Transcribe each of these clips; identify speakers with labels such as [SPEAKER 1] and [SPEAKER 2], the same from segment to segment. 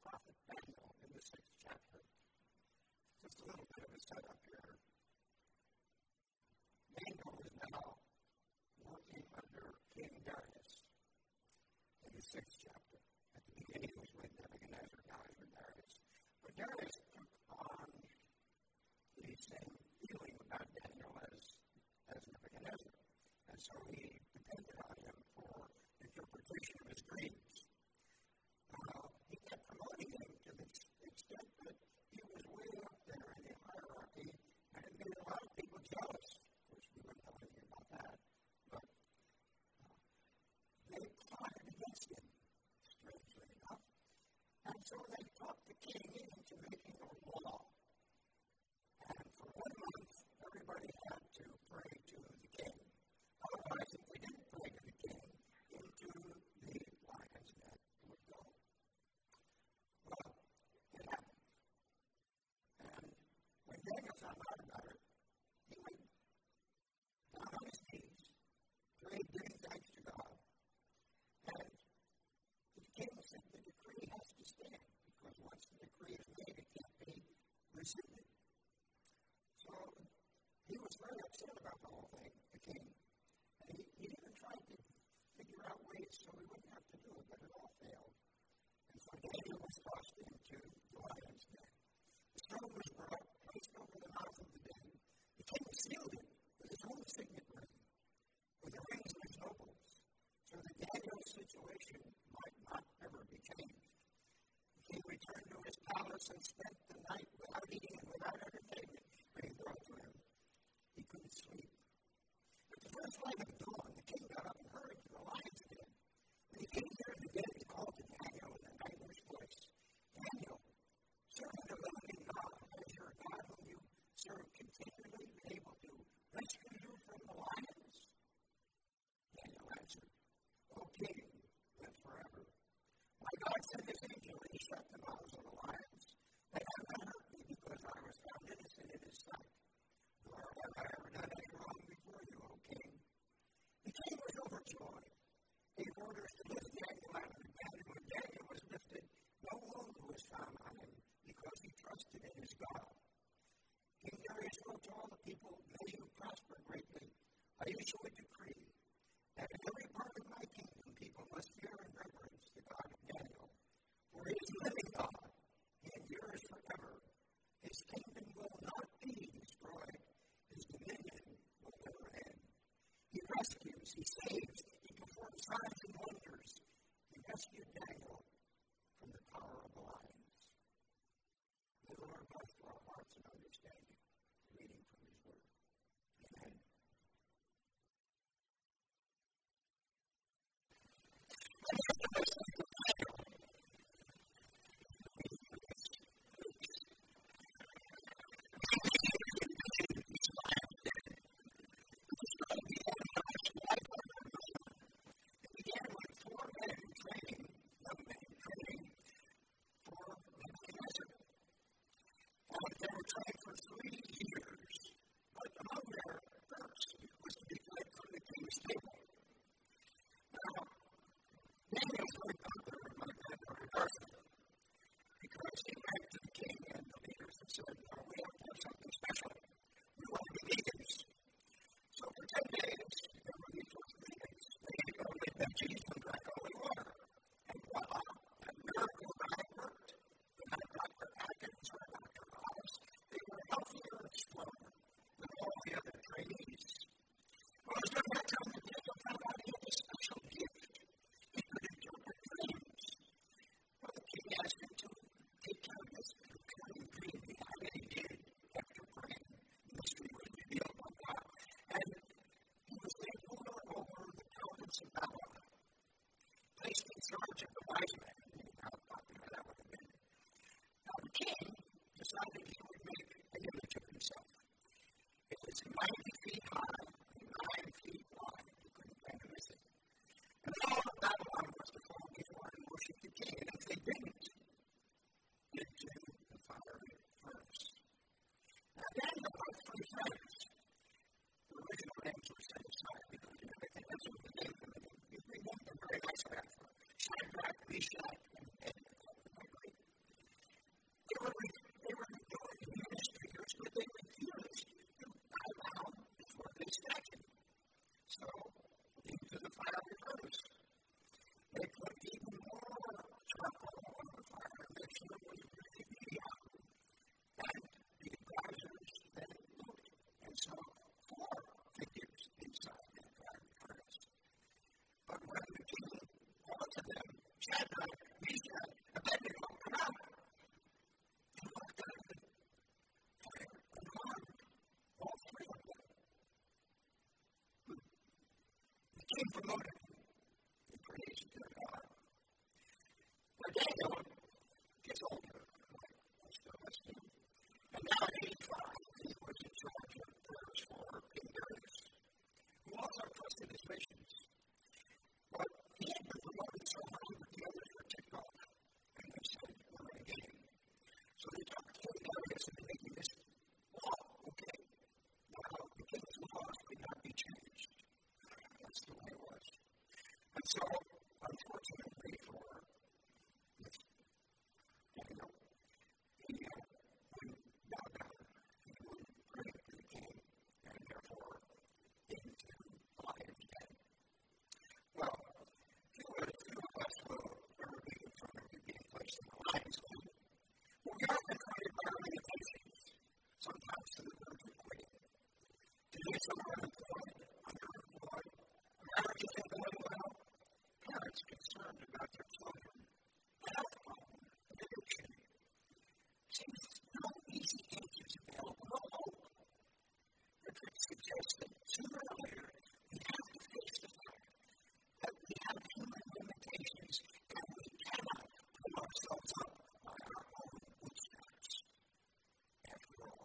[SPEAKER 1] prophet Daniel in the 6th chapter. Just a little bit of a setup here. Daniel is now working under King Darius in the 6th chapter. At the beginning, it was with Nebuchadnezzar, now it's with Darius. But Darius took on the same feeling about Daniel as Nebuchadnezzar. And so he depended on him for interpretation of his dreams. He kept promoting him to the extent that he was way up there in the hierarchy, and it made a lot of people jealous. Of course, we wouldn't know anything about that. But they plotted against him, strangely enough. And so they talked the king into making a law. And for 1 month, everybody had to pray to the king. Otherwise, if we didn't pray to the king, into the lion's den it would go. Well, it happened. And when Daniel found out about it, he went down on his knees, prayed, giving thanks to God. And the king said the decree has to stand, because once the decree is made, it can't be rescinded. So he was very upset about the whole thing, the king. And he even tried to figure out ways so he wouldn't have to do it, but it all failed. And so Daniel was tossed into the lion's den. The stone was brought, placed over the mouth of the den. The king sealed it with his own signet ring, with the rings of his nobles, so that Daniel's situation might not ever be changed. The king returned to his palace and spent the night without eating and without entertainment being brought to him. He couldn't sleep. But the first light of dawn, the king got up and hurried to the lion's den. When he came near the den, he called to Daniel in a nightmarish voice, "Daniel, servant of the living God, has your God whom you serve continually been able to rescue you from the lions?" Daniel answered, "O king, live forever. My God sent his angel and he shut the mouths of the lions. They have not hurt me because I was found innocent in his sight. Nor have I ever done any wrong before you, O king." The king was overjoyed. He gave orders to lift Daniel out of the den, and when Daniel was lifted, no wound was found on him, because he trusted in his God. King Darius wrote to all the people, "May you prosper greatly. I issue a decree that in every part of my kingdom people must fear and reverence the God of Daniel. For he is the living God. He endures forever. His kingdom will not be destroyed. His dominion will never end. He rescues, he saves, he performs signs and wonders. He rescued Daniel from the power of the lions." May the Lord bless to our hearts and understanding, reading from his word. Amen. Well, it's not that time of day. promoted and praised their God. But Daniel gets older, like most of us do. And now at 85, he was in charge of prayers for King Darius, who also trusted his visions. But he had been promoted so high that the others were ticked off. And they said, we're in a game. So they talked to King Darius into making this law, okay? Now, the king's laws could not be changed. That's the way it was. And so, unfortunately for this Daniel, he wouldn't bow down. He wouldn't pray to the king, and therefore into the lion's den. Well, few of us will ever be confronted with being placed in the lion's den. But we are confronted by our limitations, sometimes to the verge of quitting. Today, some are unemployed, underemployed, marriage isn't going well, parents concerned about their children, a health problem, an addiction. Seems no easy answers available, no hope. But it suggests that sooner or later, we have to face the fact that we have human limitations and we cannot pull ourselves up by our own bootstraps. After all,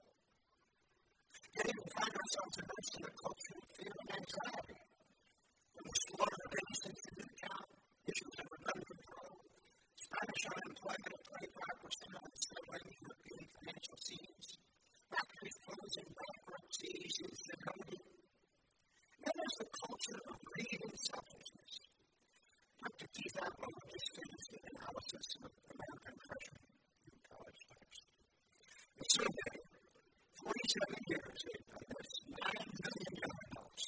[SPEAKER 1] today we find ourselves immersed in a culture of fear and anxiety. From the slaughter of innocents in the account, issues of gun control, Spanish unemployment at 25% on the struggling European financial scenes, factories closing, bankruptcy, instability. Then there's the culture of greed and selfishness. Dr. Keith Adler just finished an analysis of American freshmen in college lives. The survey, 47 years, they've done this, 9 million young adults.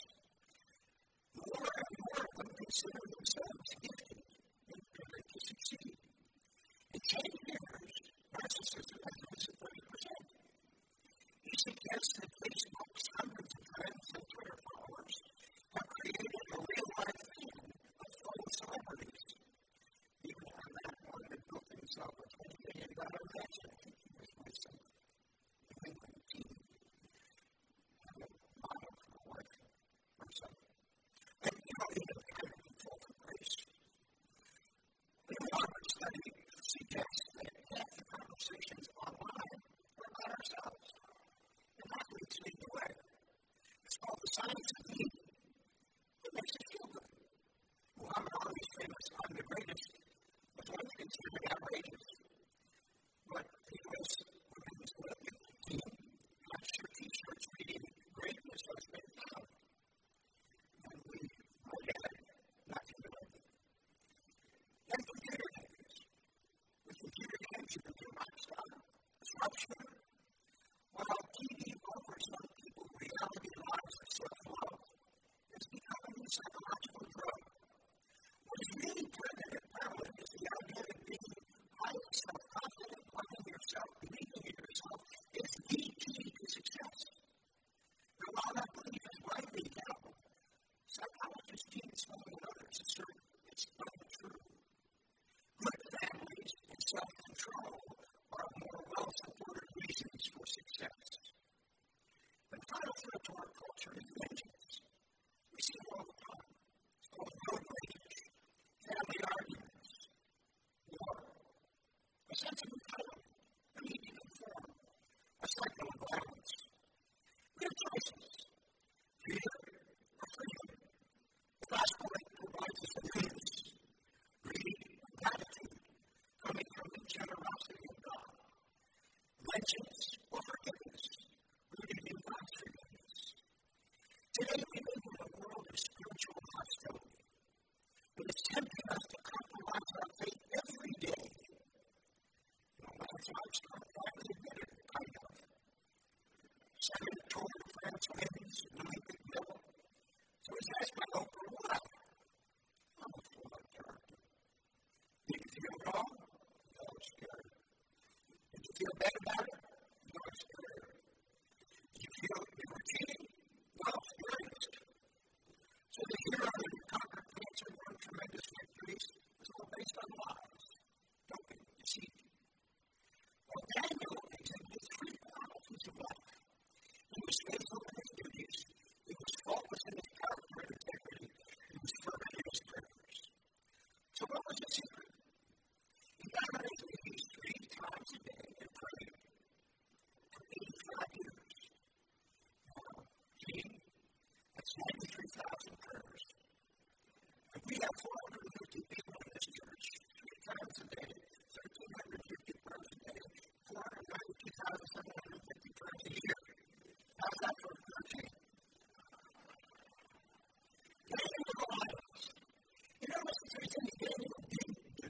[SPEAKER 1] More and more of them consider themselves gifted and prepared to succeed. In 10 years, narcissism has risen 30%. He suggests that Facebook's hundreds of friends and Twitter followers have created a real-life fan of fellow celebrities. Even on that one that built himself a $20 million mansion, I think he was with some New England team, had a model for a wife or something. And even kind of control for grace. The Harvard study suggests that half the conversations online are about ourselves. And athletes lead the way. volunteers. That's 93,000 prayers. And we have 450 people in this church, 3 times a day, 1,350 prayers a day, 492,750 prayers a year. How's that for a prayer team? Daniel realized, listen, there's anything Daniel didn't do.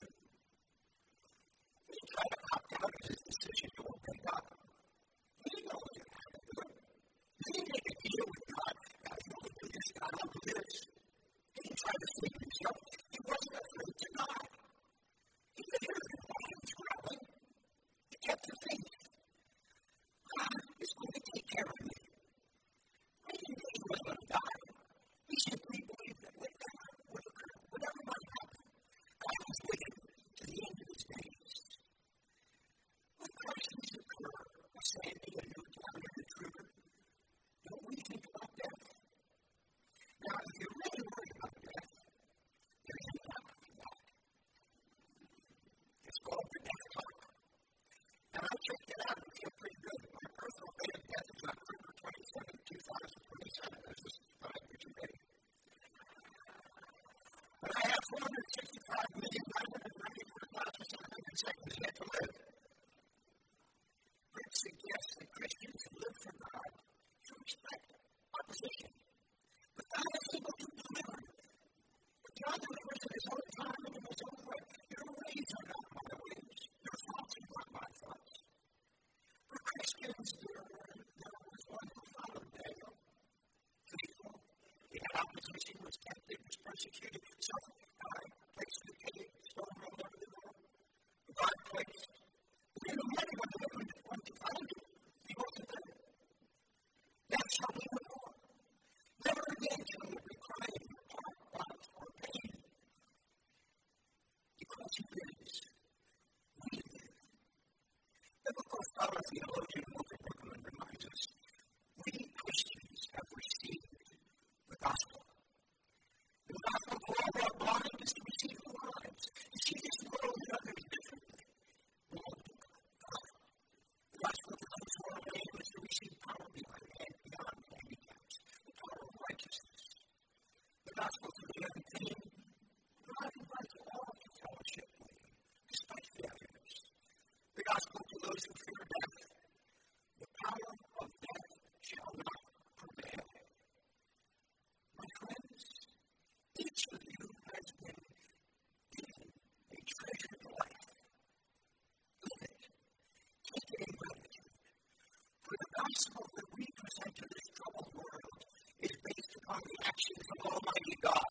[SPEAKER 1] He tried to opt out of his decision to obey God. He didn't know he had to do it. He didn't make a deal with God. God, you want to do this, God, I'll do this. He didn't try to save himself. He wasn't afraid to die. He could hear the lions growling. He kept the faith. God is going to take care of me. I didn't know he was going to die. He simply believed that whatever might happen, God was with him to the end of his days. When crises occur, a Sandy, a Newtown, or a Trigger, don't we think about death? Now, if you're really worried about death, there's an app for that. It's called the Death Talk. And I checked it out and feel pretty good. My personal date of death is October 27, 2027. That's just fine, which you ready. But I have 465,994,700 seconds yet to live. Which suggests that Christians who live for God should expect opposition. But God is able to deliver. But God delivers in his own time and in his own way. Your ways are not my ways. Your thoughts are not my thoughts. For Christians, there was one who followed Daniel. Faithful. He had opposition, was tempted, was persecuted, suffered, placed in the cave, stone rolled over the door. God placed. He didn't know anyone to find him. He wasn't there. That's how we were born. Never again shall we be crying for heart, or pain. Because he lives, we live. Biblical scholar theologian Walter Brueggemann reminds us, we Christians have received the gospel. The gospel for all our blind is to receive new lives. You see this world and others differently. Belong to God. The gospel for those who are lame is to receive power beyond handicaps, the power of righteousness. The gospel for the unclean, God invites all to fellowship with him, despite failures. The gospel to those who fear death, the power of death shall not prevail. My friends, each of you has been given a treasured life. Live it. Take it in gratitude. For the gospel that we present to this troubled world is based upon the actions of Almighty God.